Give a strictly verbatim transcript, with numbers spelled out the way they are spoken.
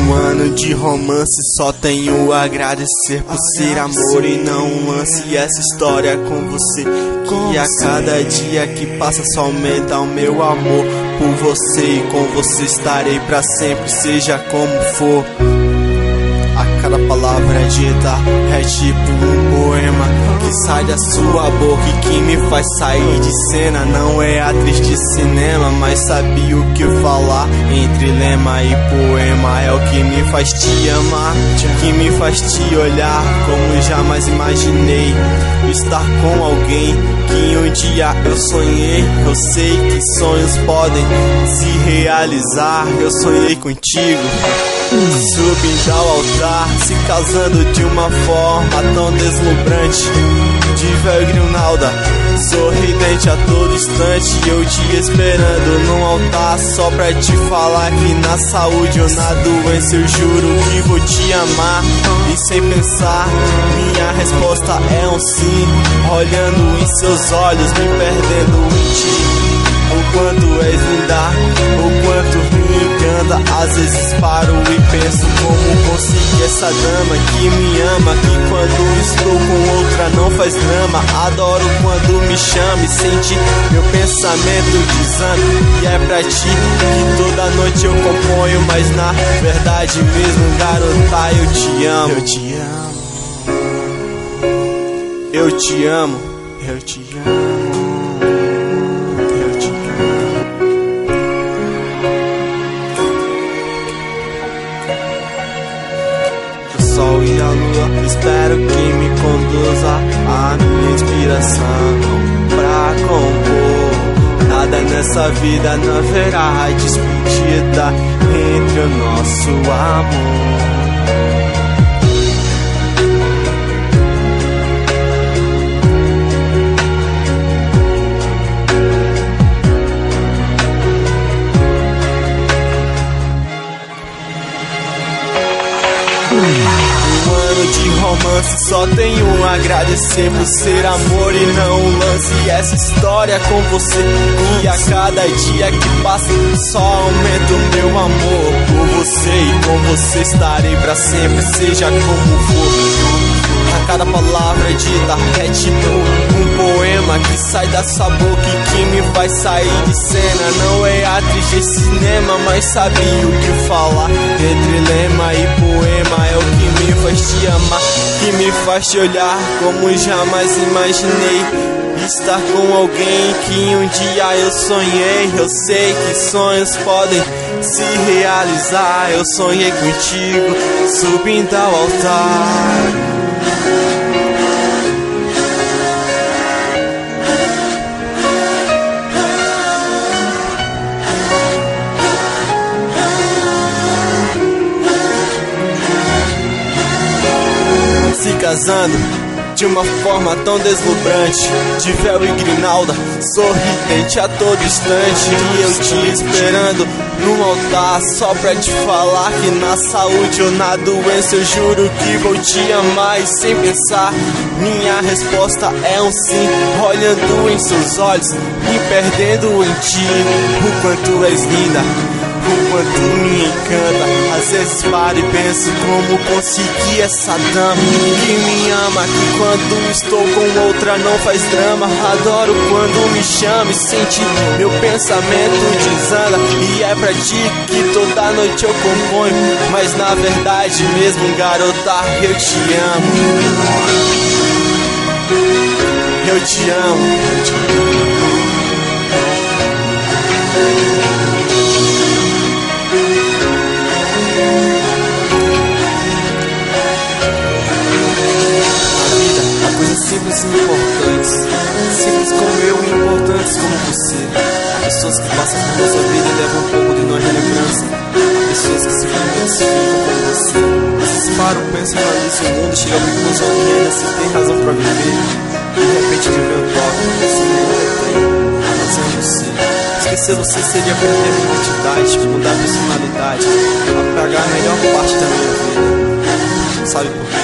Um ano de romance, só tenho a agradecer por ser amor e não um lance. E essa história com você, que a cada dia que passa só aumenta o meu amor por você. E com você estarei pra sempre, seja como for. A cada palavra dita é tipo um poema que sai da sua boca e que me faz sair de cena. Não é atriz de cinema, mas sabia o que falar. Entre lema e poema é o que me faz te amar, que me faz te olhar como jamais imaginei. Estar com alguém que um dia eu sonhei. Eu sei que sonhos podem se realizar. Eu sonhei contigo, subindo ao altar, se casando de uma forma tão deslumbrante. De véu e grinalda, sorridente a todo instante. Eu te esperando num altar só pra te falar que na saúde ou na doença eu juro que vou te amar. E sem pensar, minha resposta é um sim. Olhando em seus olhos, me perdendo em ti. O quanto és linda, o quanto me encanta. Às vezes paro e penso como consegui essa dama que me ama, que quando estou com outra não faz drama. Adoro quando me chama e sente meu pensamento dizendo que é pra ti que toda noite eu componho. Mas na verdade mesmo, garota, eu te amo. Eu te amo. Eu te amo. Eu te amo. Sol e a lua, espero que me conduza a minha inspiração pra compor. Nada nessa vida não haverá despedida entre o nosso amor. Um ano de romance, só tenho a agradecer por ser amor e não um lance. E essa história com você, que a cada dia que passa só aumenta o meu amor por você. E com você estarei pra sempre, seja como for. A cada palavra dita é tipo um poema que sai da sua boca e que me faz sair de cena. Não é atriz de cinema, mas sabia o que falar. Entre lema e poema é o que me faz te amar, que me faz te olhar como jamais imaginei. Estar com alguém que um dia eu sonhei. Eu sei que sonhos podem se realizar. Eu sonhei contigo, subindo ao altar. Se casando de uma forma tão deslumbrante, de véu e grinalda, sorridente a todo instante. E eu te esperando num altar só pra te falar que na saúde ou na doença eu juro que vou te amar. E sem pensar, minha resposta é um sim. Olhando em seus olhos, me perdendo em ti. O quanto és linda, o quanto me encanta. Às vezes paro e penso como consegui essa dama que me ama, que quando estou com outra não faz drama. Adoro quando me chama e sente meu pensamento desanda. E é pra ti que toda noite eu componho. Mas na verdade mesmo, garota, eu te amo. Eu te amo. Eu te amo. Simples e importantes, simples como eu e importantes como você. Pessoas que passam por nossa vida e levam um pouco de nós de lembrança. Pessoas que simplesmente se ficam como você. Vocês param, pensam, analisam o mundo, chegam à conclusão que ainda se tem razão pra viver. E de repente me vê um toque, você não retém a razão de você. Esquecer você seria perder minha identidade, mudar a personalidade, apagar a melhor parte da minha vida. Sabe por quê?